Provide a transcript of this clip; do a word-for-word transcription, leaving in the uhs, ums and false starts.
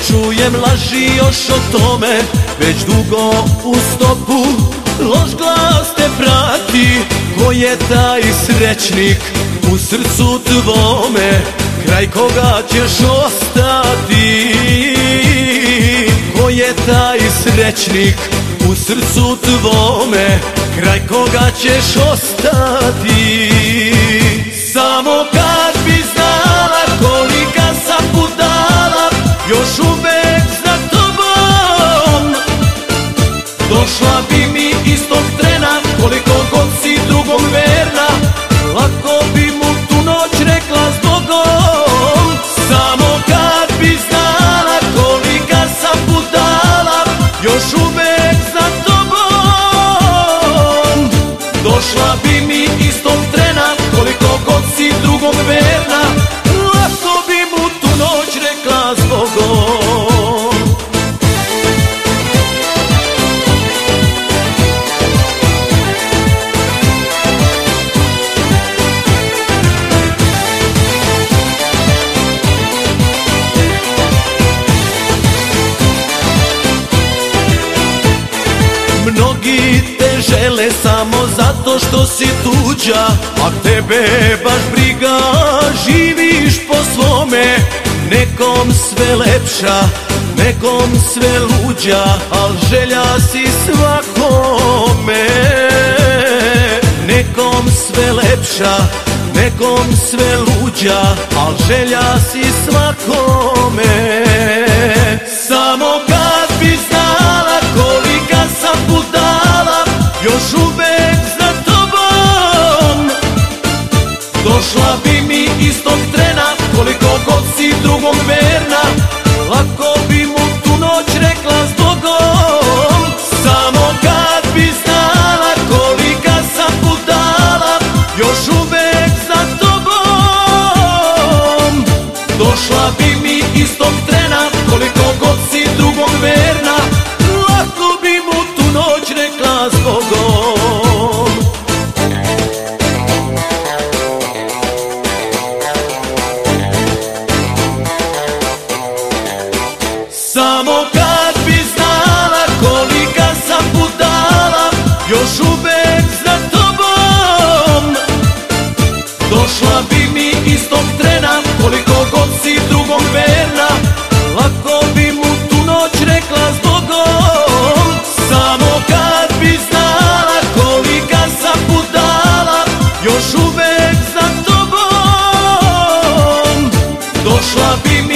čujem laži još o tome, već dugo u stopu loš glas te prati. Ko je taj srećnik u srcu tvome, kraj koga ćeš ostati? Ko je taj srećnik u srcu tvome, kraj koga ćeš ostati? Samo kad bi znala kolika sam budala, još uvek za tobom došla bi mi istog trena, koliko god si drugom verna, lako bi mu tu noć rekla zbogom. Samo kad bi znala kolika sam budala, još uvek za tobom došla bi mi istog trena, koliko god si drugom verna, lako bi mu tu noć rekla zbogom. Mnogi te žele samo zato što si tuđa, a tebe baš briga, živiš po svome. Nekom sve lepša, nekom sve luđa, al želja si svakome. Nekom sve lepša, nekom sve luđa, al želja si svakome. Samo kad bi znala kolika sam budala, još uvek za tobom došla bi mi istog trena, koliko god si drugom verna, lako bi mu tu noć rekla zbogom. Samo kad bi znala kolika sam budala, još uvek za tobom došla bi mi istog trena, koliko god si drugom verna, lako bi mu tu noć rekla zbogom. Samo kad bi znala kolika sam budala, još uvek za tobom došla bi mi istog trena, koliko god si drugom verna, lako bi mu tu noć rekla zbogom. Samo kad bi znala kolika sam budala, još uvek za tobom došla bi